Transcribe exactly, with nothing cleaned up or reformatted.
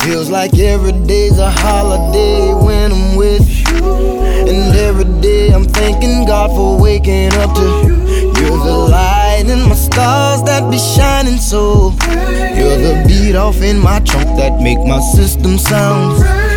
Feels like every day's a holiday when I'm with you. And every day I'm thanking God for waking up to you. You're the light in my stars that be shining so. You're the beat off in my trunk that make my system sound.